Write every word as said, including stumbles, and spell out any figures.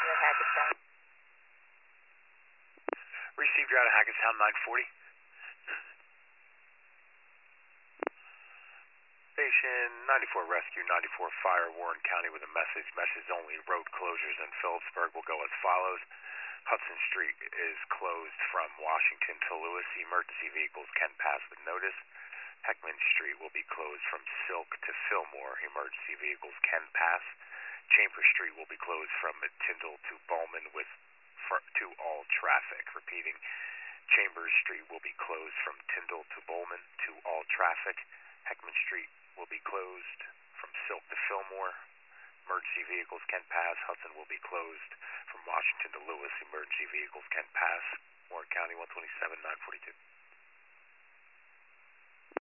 Roger, Hackettstown. Received you out of Hackettstown, nine forty. Station ninety-four Rescue, ninety-four Fire, Warren County with a message. Message only. Road closures in Phillipsburg will go as follows. Hudson Street is closed from Washington to Lewis. Emergency vehicles can pass with notice. Heckman Street will be closed from Silk to Fillmore. Emergency vehicles can pass. Chambers Street will be closed from Tyndall to Bowman with for, to all traffic. Repeating, Chambers Street will be closed from Tyndall to Bowman to all traffic. Heckman Street will be closed from Silk to Fillmore. Emergency vehicles can pass. Hudson will be closed from Washington to Lewis. Emergency vehicles can pass. Warren County, one twenty-seven, nine forty-two.